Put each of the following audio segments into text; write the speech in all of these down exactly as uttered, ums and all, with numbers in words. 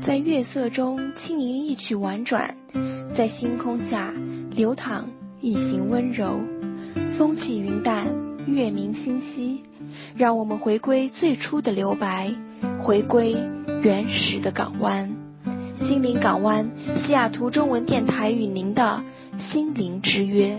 在月色中轻盈一曲婉转，在星空下流淌一行温柔。风起云淡，月明星稀，让我们回归最初的留白，回归原始的港湾。心灵港湾，西雅图中文电台与您的心灵之约。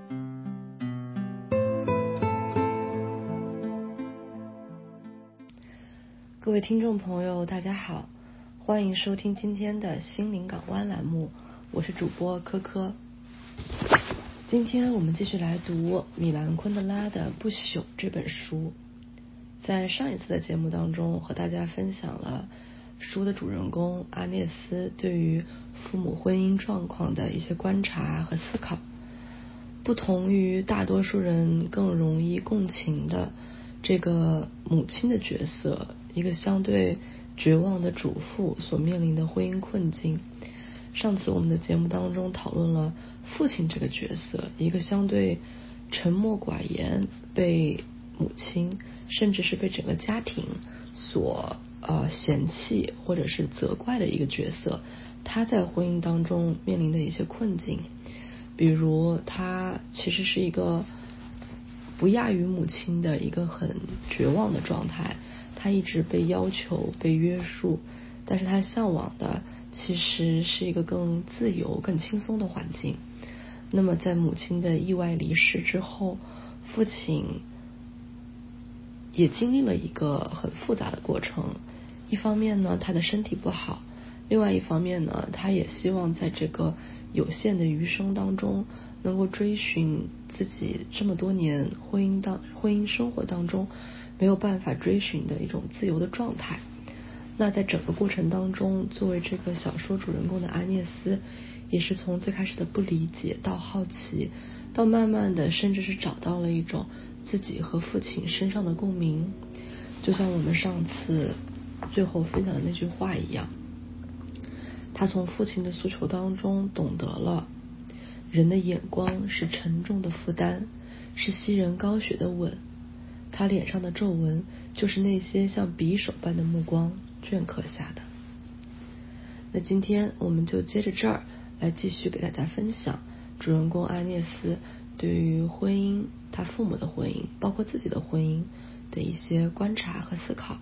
各位听众朋友大家好，欢迎收听今天的心灵港湾栏目，我是主播科科。今天我们继续来读米兰昆德拉的《不朽》这本书。在上一次的节目当中，和大家分享了书的主人公阿涅斯对于父母婚姻状况的一些观察和思考。不同于大多数人更容易共情的这个母亲的角色，一个相对绝望的主妇所面临的婚姻困境。上次我们的节目当中讨论了父亲这个角色，一个相对沉默寡言，被母亲甚至是被整个家庭所呃嫌弃或者是责怪的一个角色，他在婚姻当中面临的一些困境。比如他其实是一个不亚于母亲的一个很绝望的状态，他一直被要求被约束，但是他向往的其实是一个更自由更轻松的环境。那么在母亲的意外离世之后，父亲也经历了一个很复杂的过程。一方面呢，他的身体不好，另外一方面呢，他也希望在这个有限的余生当中能够追寻自己这么多年婚姻当婚姻生活当中没有办法追寻的一种自由的状态。那在整个过程当中，作为这个小说主人公的阿涅斯，也是从最开始的不理解到好奇，到慢慢的甚至是找到了一种自己和父亲身上的共鸣。就像我们上次最后分享的那句话一样，他从父亲的诉求当中懂得了人的眼光是沉重的负担，是吸人高血的吻，他脸上的皱纹就是那些像匕首般的目光镌刻下的。那今天我们就接着这儿来继续给大家分享主人公阿涅斯对于婚姻，他父母的婚姻，包括自己的婚姻的一些观察和思考。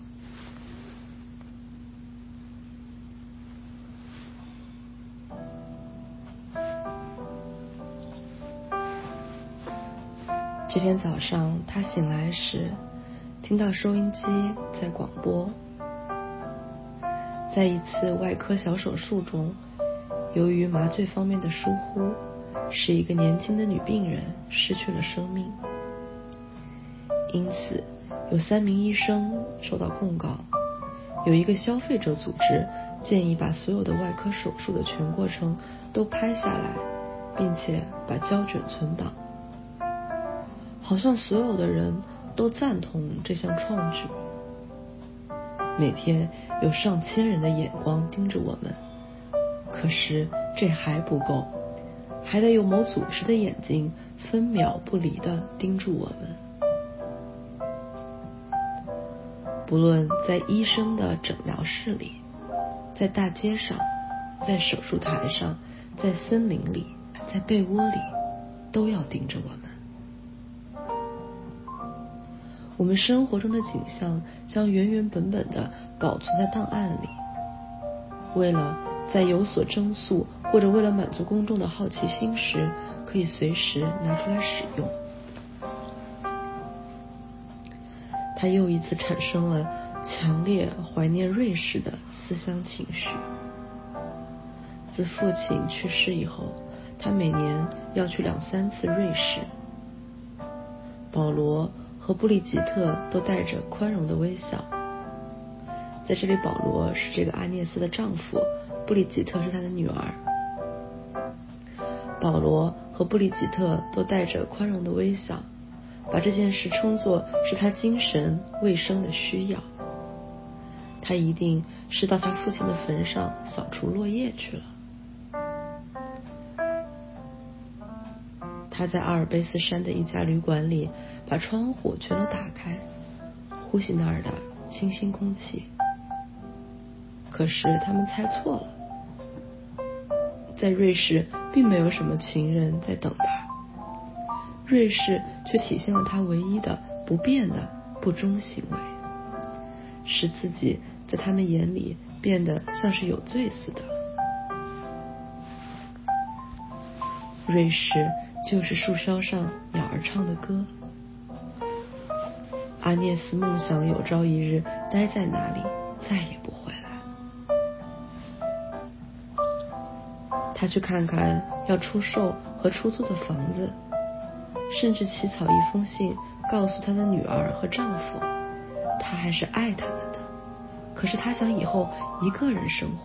这天早上他醒来时，听到收音机在广播，在一次外科小手术中，由于麻醉方面的疏忽，使一个年轻的女病人失去了生命。因此有三名医生受到控告，有一个消费者组织建议把所有的外科手术的全过程都拍下来，并且把胶卷存档。好像所有的人都赞同这项创举。每天有上千人的眼光盯着我们，可是这还不够，还得有某组织的眼睛分秒不离地盯住我们。不论在医生的诊疗室里，在大街上，在手术台上，在森林里，在被窝里，都要盯着我们。我们生活中的景象将原原本本地保存在档案里，为了在有所争诉，或者为了满足公众的好奇心时，可以随时拿出来使用。他又一次产生了强烈怀念瑞士的思乡情绪。自父亲去世以后，他每年要去两三次瑞士。保罗和布里吉特都带着宽容的微笑。在这里，保罗是这个阿涅斯的丈夫，布里吉特是他的女儿。保罗和布里吉特都带着宽容的微笑，把这件事称作是他精神卫生的需要。他一定是到他父亲的坟上扫除落叶去了。他在阿尔卑斯山的一家旅馆里把窗户全都打开，呼吸那儿的清新空气。可可是他们猜错了，在瑞士并没有什么情人在等他，瑞士却体现了他唯一的不变的不忠行为，使自己在他们眼里变得像是有罪似的。瑞士就是树梢上鸟儿唱的歌。阿涅斯梦想有朝一日待在那里，再也不回来。他去看看要出售和出租的房子，甚至起草一封信告诉他的女儿和丈夫，他还是爱他们的，可是他想以后一个人生活。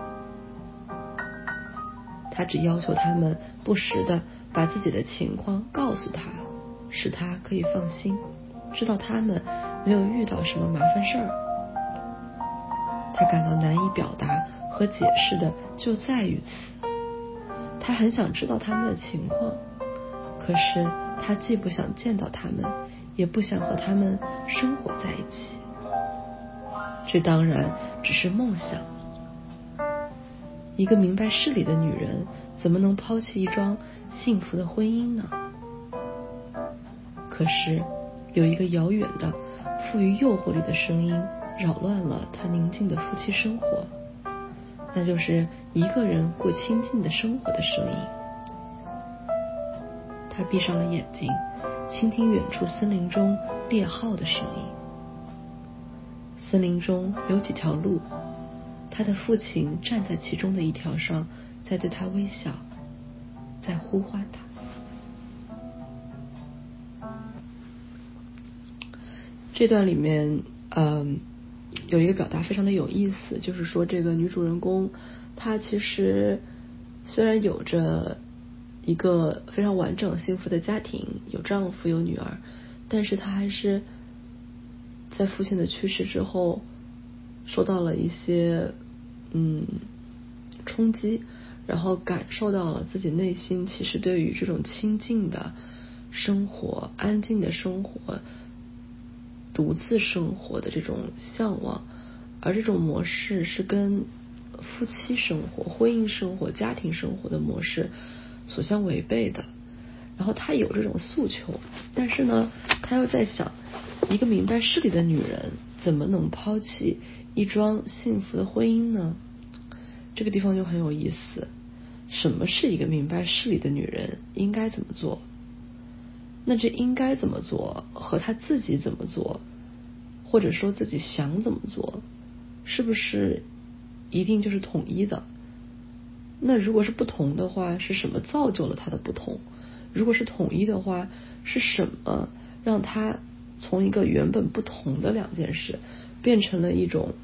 他只要求他们不时地把自己的情况告诉他，使他可以放心，知道他们没有遇到什么麻烦事儿。他感到难以表达和解释的就在于此，他很想知道他们的情况，可是他既不想见到他们，也不想和他们生活在一起。这当然只是梦想。一个明白事理的女人怎么能抛弃一桩幸福的婚姻呢？可是有一个遥远的富于诱惑力的声音扰乱了她宁静的夫妻生活，那就是一个人过清静的生活的声音。她闭上了眼睛，倾听远处森林中猎号的声音。森林中有几条路，他的父亲站在其中的一条上，在对他微笑，在呼唤他。这段里面嗯，有一个表达非常的有意思，就是说这个女主人公她其实虽然有着一个非常完整幸福的家庭，有丈夫有女儿，但是她还是在父亲的去世之后受到了一些嗯冲击，然后感受到了自己内心其实对于这种清静的生活、安静的生活、独自生活的这种向往，而这种模式是跟夫妻生活、婚姻生活、家庭生活的模式所相违背的。然后她有这种诉求，但是呢，她又在想，一个明白事理的女人怎么能抛弃一桩幸福的婚姻呢？这个地方就很有意思。什么是一个明白事理的女人应该怎么做？那这应该怎么做和她自己怎么做，或者说自己想怎么做，是不是一定就是统一的？那如果是不同的话，是什么造就了她的不同？如果是统一的话，是什么让她从一个原本不同的两件事变成了一种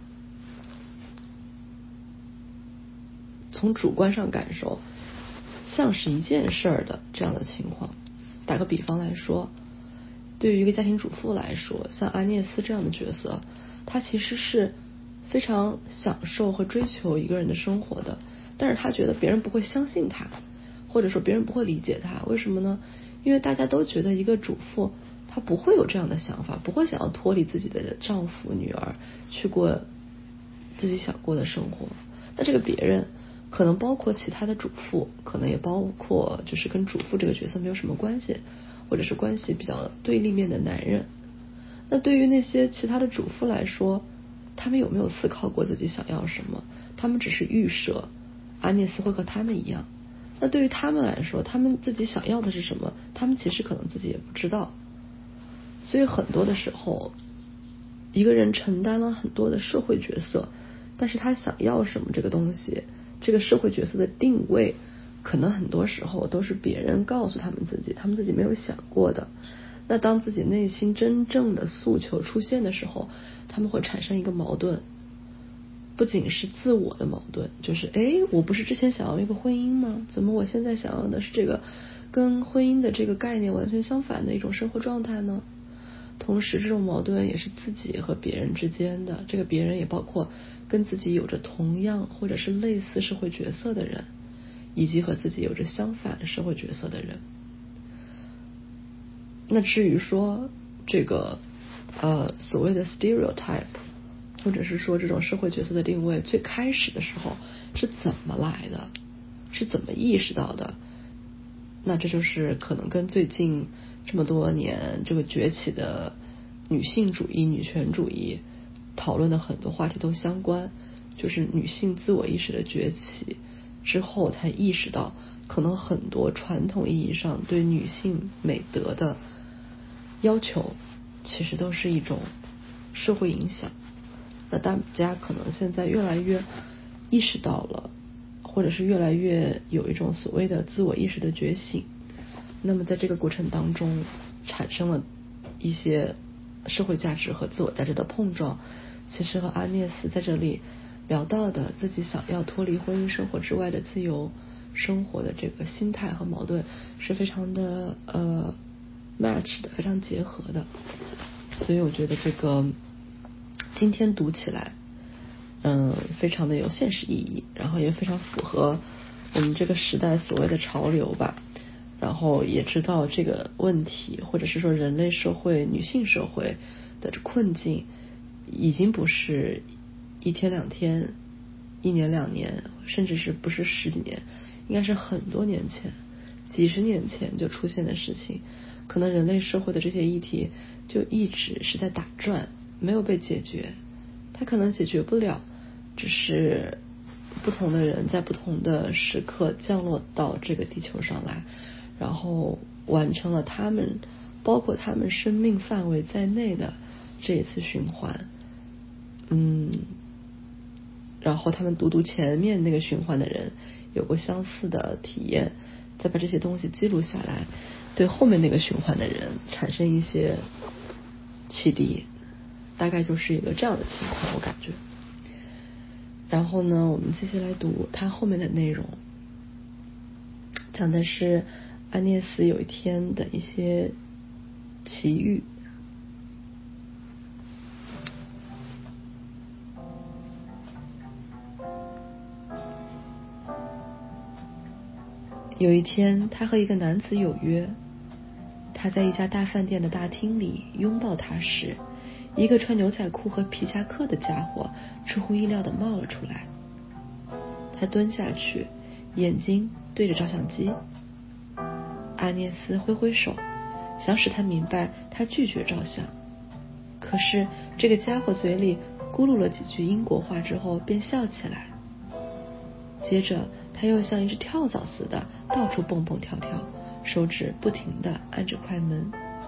从主观上感受像是一件事儿的这样的情况？打个比方来说，对于一个家庭主妇来说，像阿涅斯这样的角色，她其实是非常享受和追求一个人的生活的，但是她觉得别人不会相信她，或者说别人不会理解她。为什么呢？因为大家都觉得一个主妇她不会有这样的想法，不会想要脱离自己的丈夫女儿去过自己想过的生活。那这个别人可能包括其他的主妇，可能也包括就是跟主妇这个角色没有什么关系，或者是关系比较对立面的男人。那对于那些其他的主妇来说，他们有没有思考过自己想要什么？他们只是预设阿涅斯会和他们一样。那对于他们来说，他们自己想要的是什么？他们其实可能自己也不知道。所以很多的时候，一个人承担了很多的社会角色，但是他想要什么这个东西，这个社会角色的定位，可能很多时候都是别人告诉他们自己，他们自己没有想过的。那当自己内心真正的诉求出现的时候，他们会产生一个矛盾，不仅是自我的矛盾，就是诶，我不是之前想要一个婚姻吗？怎么我现在想要的是这个跟婚姻的这个概念完全相反的一种生活状态呢？同时这种矛盾也是自己和别人之间的，这个别人也包括跟自己有着同样或者是类似社会角色的人，以及和自己有着相反社会角色的人。那至于说这个呃所谓的 stereotype， 或者是说这种社会角色的定位最开始的时候是怎么来的，是怎么意识到的。那这就是可能跟最近这么多年这个崛起的女性主义、女权主义讨论的很多话题都相关，就是女性自我意识的崛起之后才意识到，可能很多传统意义上对女性美德的要求其实都是一种社会影响。那大家可能现在越来越意识到了，或者是越来越有一种所谓的自我意识的觉醒，那么在这个过程当中产生了一些社会价值和自我价值的碰撞。其实和阿涅斯在这里聊到的自己想要脱离婚姻生活之外的自由生活的这个心态和矛盾是非常的呃 match 的，非常结合的。所以我觉得这个今天读起来嗯，非常的有现实意义，然后也非常符合我们这个时代所谓的潮流吧。然后也知道这个问题，或者是说人类社会、女性社会的困境，已经不是一天两天、一年两年，甚至是不是十几年，应该是很多年前、几十年前就出现的事情。可能人类社会的这些议题就一直是在打转，没有被解决，它可能解决不了。只是不同的人在不同的时刻降落到这个地球上来，然后完成了他们包括他们生命范围在内的这一次循环。嗯，然后他们读读前面那个循环的人有过相似的体验，再把这些东西记录下来，对后面那个循环的人产生一些启迪，大概就是一个这样的情况，我感觉。然后呢，我们继续来读它后面的内容，讲的是阿涅斯有一天的一些奇遇。有一天，他和一个男子有约。他在一家大饭店的大厅里拥抱他时，一个穿牛仔裤和皮夹克的家伙出乎意料地冒了出来。他蹲下去，眼睛对着照相机。阿涅斯挥挥手，想使他明白他拒绝照相。可是这个家伙嘴里咕噜了几句英国话之后便笑起来。接着他又像一只跳蚤似的到处蹦蹦跳跳，手指不停地按着快门。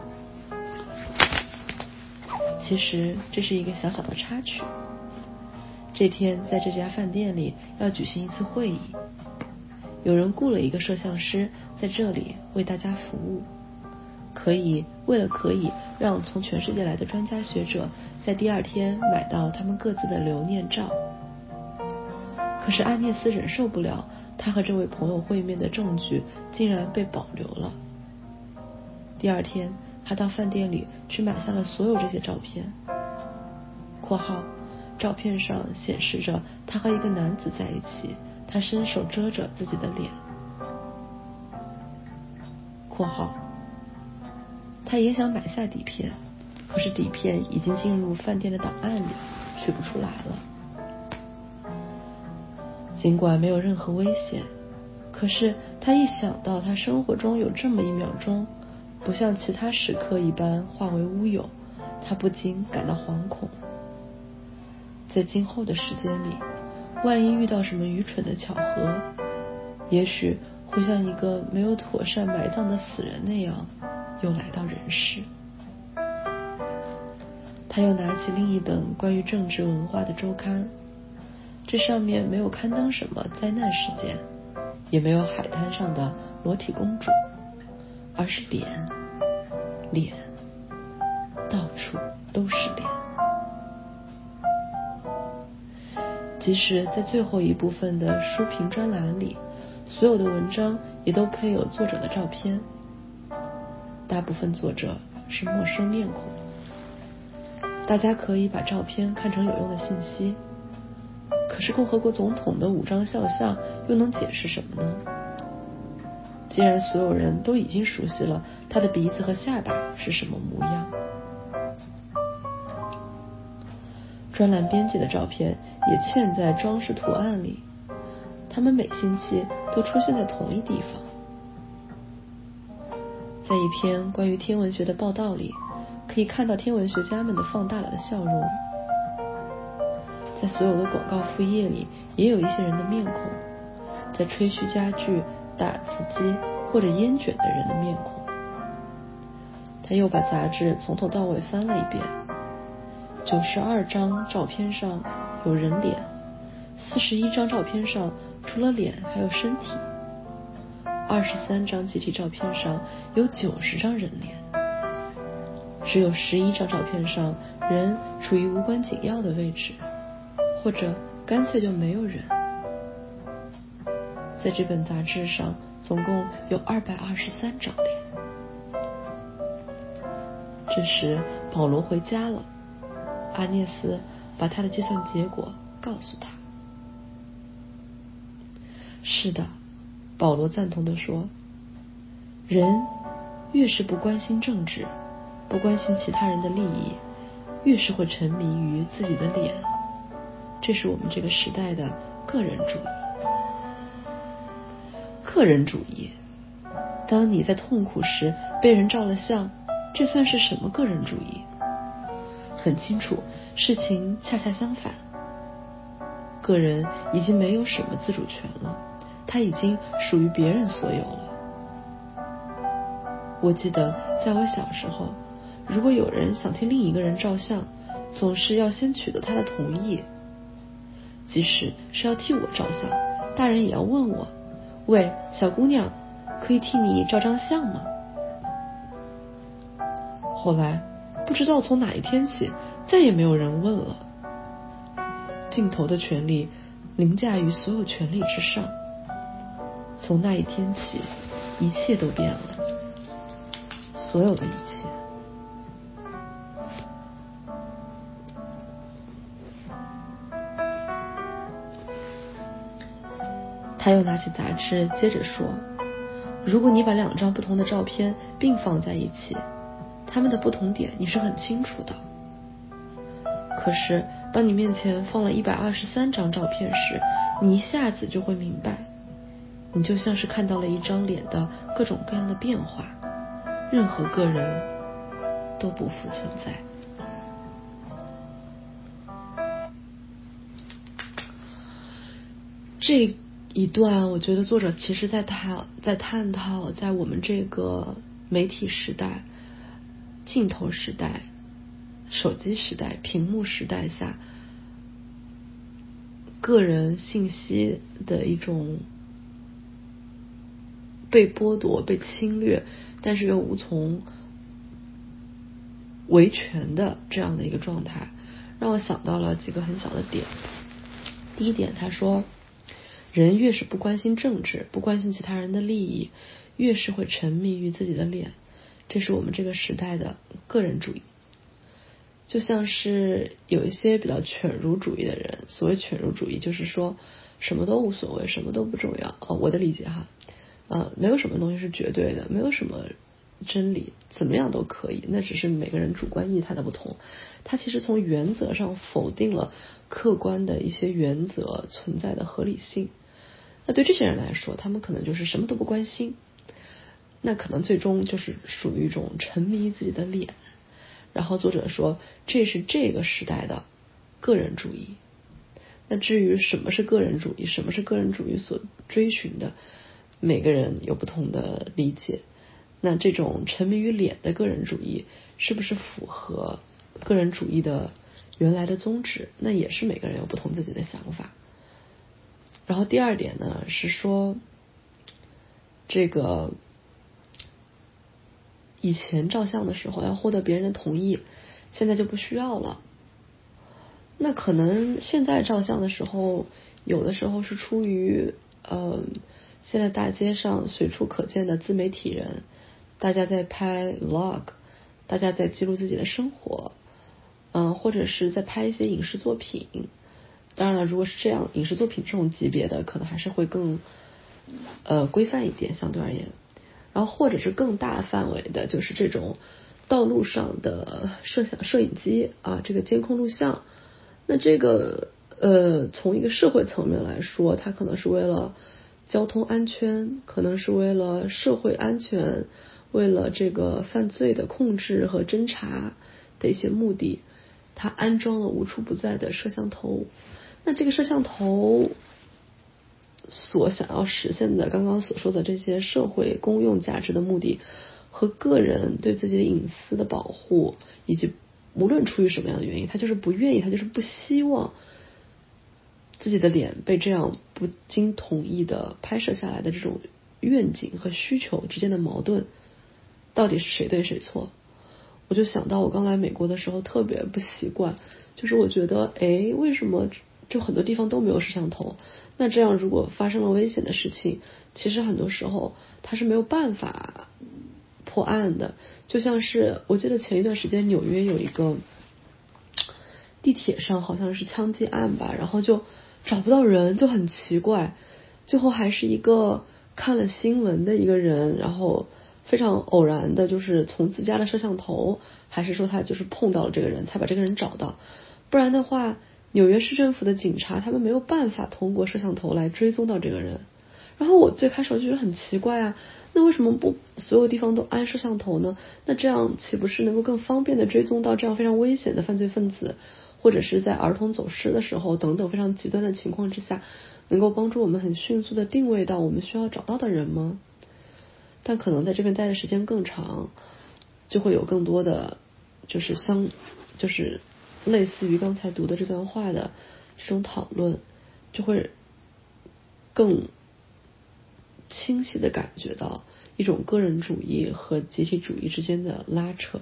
其实这是一个小小的插曲。这天在这家饭店里要举行一次会议，有人雇了一个摄像师在这里为大家服务，可以为了可以让从全世界来的专家学者在第二天买到他们各自的留念照。可是阿涅斯忍受不了他和这位朋友会面的证据竟然被保留了。第二天他到饭店里去买下了所有这些照片（括号照片上显示着他和一个男子在一起，他伸手遮着自己的脸）。括号他也想买下底片，可是底片已经进入饭店的档案里，取不出来了。尽管没有任何危险，可是他一想到他生活中有这么一秒钟不像其他时刻一般化为乌有，他不禁感到惶恐。在今后的时间里，万一遇到什么愚蠢的巧合，也许会像一个没有妥善埋葬的死人那样又来到人世。他又拿起另一本关于政治文化的周刊，这上面没有刊登什么灾难事件，也没有海滩上的裸体公主，而是脸，脸，到处都是脸。即使在最后一部分的书评专栏里，所有的文章也都配有作者的照片，大部分作者是陌生面孔。大家可以把照片看成有用的信息，可是共和国总统的五张肖像又能解释什么呢？既然所有人都已经熟悉了他的鼻子和下巴是什么模样。 专栏编辑的照片也嵌在装饰图案里，它们每星期都出现在同一地方。在一篇关于天文学的报道里，可以看到天文学家们的放大了的笑容。在所有的广告副页里，也有一些人的面孔，在吹嘘家具、打字机或者烟卷的人的面孔。他又把杂志从头到尾翻了一遍，九十二张照片上有人脸，四十一张照片上除了脸还有身体，二十三张集体照片上有九十张人脸，只有十一张照片上人处于无关紧要的位置，或者干脆就没有人。在这本杂志上总共有二百二十三张脸。这时保罗回家了，阿涅斯把他的计算结果告诉他。是的，保罗赞同地说，人越是不关心政治，不关心其他人的利益，越是会沉迷于自己的脸。这是我们这个时代的个人主义。个人主义，当你在痛苦时被人照了相，这算是什么个人主义？很清楚，事情恰恰相反。个人已经没有什么自主权了，他已经属于别人所有了。我记得在我小时候，如果有人想替另一个人照相，总是要先取得他的同意。即使是要替我照相，大人也要问我，喂，小姑娘，可以替你照张相吗？后来不知道从哪一天起，再也没有人问了。镜头的权利凌驾于所有权利之上。从那一天起，一切都变了，所有的一切。他又拿起杂志接着说，如果你把两张不同的照片并放在一起，它们的不同点你是很清楚的。可是当你面前放了一百二十三张照片时，你一下子就会明白，你就像是看到了一张脸的各种各样的变化，任何个人都不复存在。这一段我觉得作者其实在探在探讨，在我们这个媒体时代、镜头时代、手机时代、屏幕时代下，个人信息的一种被剥夺、被侵略，但是又无从维权的这样的一个状态，让我想到了几个很小的点。第一点，他说，人越是不关心政治，不关心其他人的利益，越是会沉迷于自己的脸。这是我们这个时代的个人主义。就像是有一些比较犬儒主义的人，所谓犬儒主义就是说什么都无所谓，什么都不重要。哦，我的理解哈，呃，没有什么东西是绝对的，没有什么真理，怎么样都可以，那只是每个人主观意义它的不同。它其实从原则上否定了客观的一些原则存在的合理性。那对这些人来说，他们可能就是什么都不关心，那可能最终就是属于一种沉迷自己的脸。然后作者说，这是这个时代的个人主义。那至于什么是个人主义，什么是个人主义所追寻的，每个人有不同的理解。那这种沉迷于脸的个人主义是不是符合个人主义的原来的宗旨，那也是每个人有不同自己的想法。然后第二点呢，是说这个以前照相的时候要获得别人的同意，现在就不需要了。那可能现在照相的时候，有的时候是出于呃，现在大街上随处可见的自媒体人，大家在拍 vlog， 大家在记录自己的生活，嗯、呃，或者是在拍一些影视作品。当然了，如果是这样，影视作品这种级别的，可能还是会更呃规范一点，相对而言。然后或者是更大范围的，就是这种道路上的摄像摄影机啊，这个监控录像， 那这个呃，从一个社会层面来说，它可能是为了交通安全，可能是为了社会安全，为了这个犯罪的控制和侦查的一些目的，它安装了无处不在的摄像头。那这个摄像头所想要实现的刚刚所说的这些社会公用价值的目的，和个人对自己的隐私的保护，以及无论出于什么样的原因，他就是不愿意，他就是不希望自己的脸被这样不经同意的拍摄下来的这种愿景和需求之间的矛盾，到底是谁对谁错？我就想到我刚来美国的时候特别不习惯，就是我觉得诶，为什么就很多地方都没有摄像头？那这样如果发生了危险的事情，其实很多时候它是没有办法破案的。就像是我记得前一段时间纽约有一个地铁上好像是枪击案吧，然后就找不到人，就很奇怪，最后还是一个看了新闻的一个人，然后非常偶然的就是从自家的摄像头，还是说他就是碰到了这个人才把这个人找到，不然的话纽约市政府的警察他们没有办法通过摄像头来追踪到这个人。然后我最开始就觉得很奇怪啊，那为什么不所有地方都安摄像头呢？那这样岂不是能够更方便的追踪到这样非常危险的犯罪分子，或者是在儿童走失的时候等等非常极端的情况之下，能够帮助我们很迅速的定位到我们需要找到的人吗？但可能在这边待的时间更长，就会有更多的就是相就是类似于刚才读的这段话的这种讨论，就会更清晰的感觉到一种个人主义和集体主义之间的拉扯。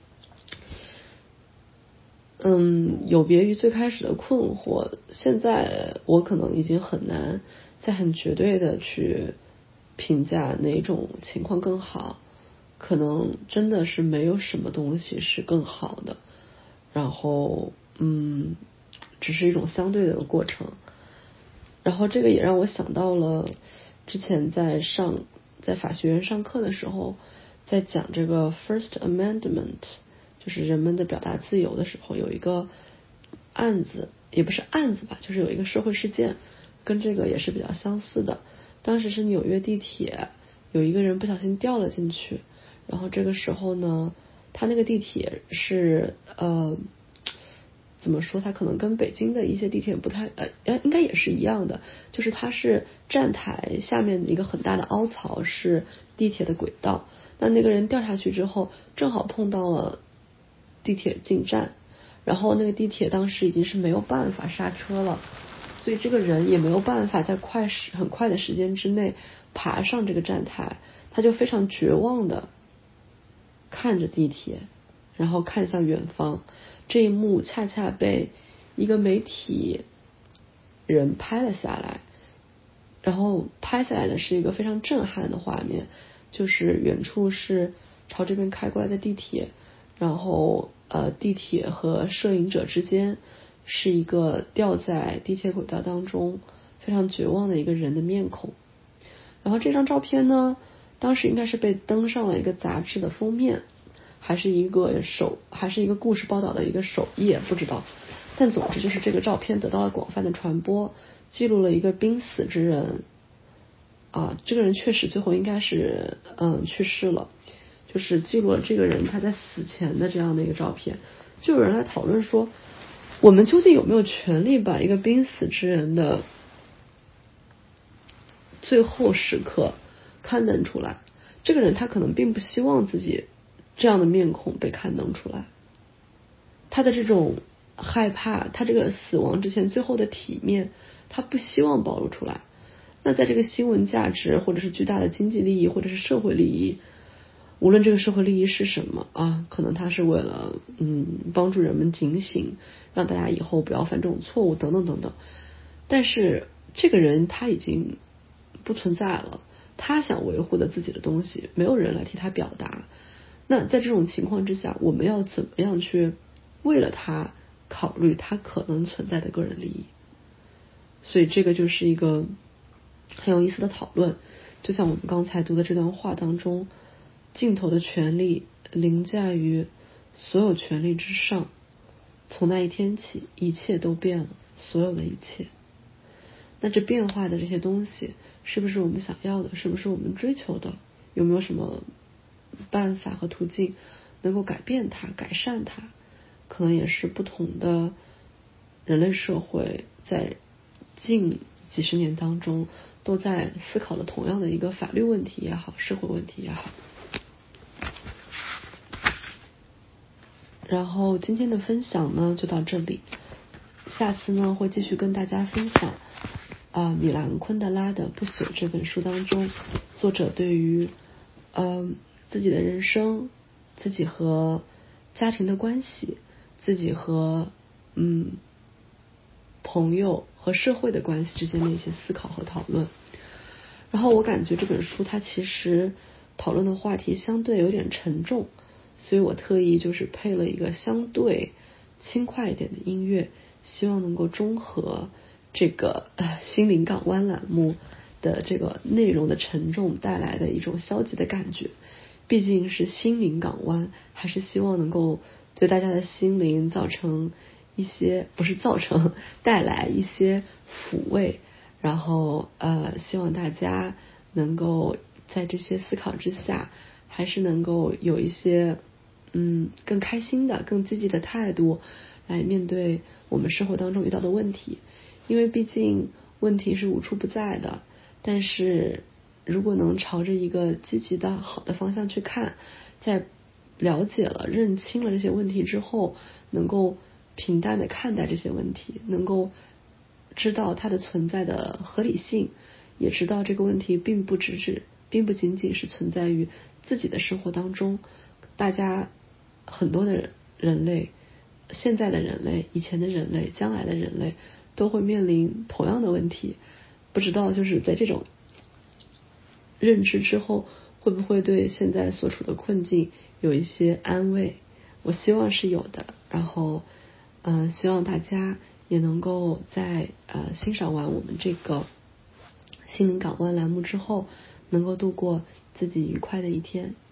嗯，有别于最开始的困惑，现在我可能已经很难再很绝对的去评价哪种情况更好，可能真的是没有什么东西是更好的，然后嗯，只是一种相对的过程。然后这个也让我想到了之前在上在法学院上课的时候，在讲这个 First Amendment， 就是人们的表达自由的时候，有一个案子，也不是案子吧，就是有一个社会事件跟这个也是比较相似的。当时是纽约地铁有一个人不小心掉了进去，然后这个时候呢，他那个地铁是呃怎么说，它可能跟北京的一些地铁不太呃应该也是一样的，就是它是站台下面一个很大的凹槽是地铁的轨道，那那个人掉下去之后正好碰到了地铁进站，然后那个地铁当时已经是没有办法刹车了，所以这个人也没有办法在快时很快的时间之内爬上这个站台，他就非常绝望的看着地铁，然后看向远方。这一幕恰恰被一个媒体人拍了下来，然后拍下来的是一个非常震撼的画面，就是远处是朝这边开过来的地铁，然后呃地铁和摄影者之间是一个掉在地铁轨道当中非常绝望的一个人的面孔。然后这张照片呢，当时应该是被登上了一个杂志的封面，还是一个首还是一个故事报道的一个首页，不知道。但总之就是这个照片得到了广泛的传播，记录了一个濒死之人啊，这个人确实最后应该是嗯去世了，就是记录了这个人他在死前的这样的一个照片。就有人来讨论说，我们究竟有没有权利把一个濒死之人的最后时刻刊登出来？这个人他可能并不希望自己这样的面孔被刊登出来，他的这种害怕，他这个死亡之前最后的体面，他不希望暴露出来。那在这个新闻价值或者是巨大的经济利益或者是社会利益，无论这个社会利益是什么啊，可能他是为了嗯帮助人们警醒，让大家以后不要犯这种错误等等等等，但是这个人他已经不存在了，他想维护的自己的东西没有人来替他表达。那在这种情况之下，我们要怎么样去为了他考虑他可能存在的个人利益？所以这个就是一个很有意思的讨论。就像我们刚才读的这段话当中，镜头的权利凌驾于所有权利之上， 从那一天起，一切都变了，所有的一切。那这变化的这些东西，是不是我们想要的？是不是我们追求的？有没有什么办法和途径能够改变它、改善它？可能也是不同的人类社会在近几十年当中都在思考的同样的一个法律问题也好，社会问题也好。然后今天的分享呢就到这里，下次呢会继续跟大家分享啊、呃、米兰昆德拉的《不朽》这本书当中，作者对于呃自己的人生、自己和家庭的关系、自己和嗯朋友和社会的关系之间的一些思考和讨论。然后我感觉这本书它其实讨论的话题相对有点沉重，所以我特意就是配了一个相对轻快一点的音乐，希望能够中和这个呃心灵港湾栏目的这个内容的沉重带来的一种消极的感觉。毕竟是心灵港湾，还是希望能够对大家的心灵造成一些，不是造成，带来一些抚慰。然后呃，希望大家能够在这些思考之下，还是能够有一些嗯更开心的、更积极的态度来面对我们生活当中遇到的问题。因为毕竟问题是无处不在的，但是如果能朝着一个积极的好的方向去看，在了解了认清了这些问题之后，能够平淡的看待这些问题，能够知道它的存在的合理性，也知道这个问题并不只是并不仅仅是存在于自己的生活当中，大家很多的人类，现在的人类、以前的人类、将来的人类都会面临同样的问题。不知道就是在这种认知之后，会不会对现在所处的困境有一些安慰？我希望是有的。然后嗯、呃，希望大家也能够在呃欣赏完我们这个心灵港湾栏目之后，能够度过自己愉快的一天。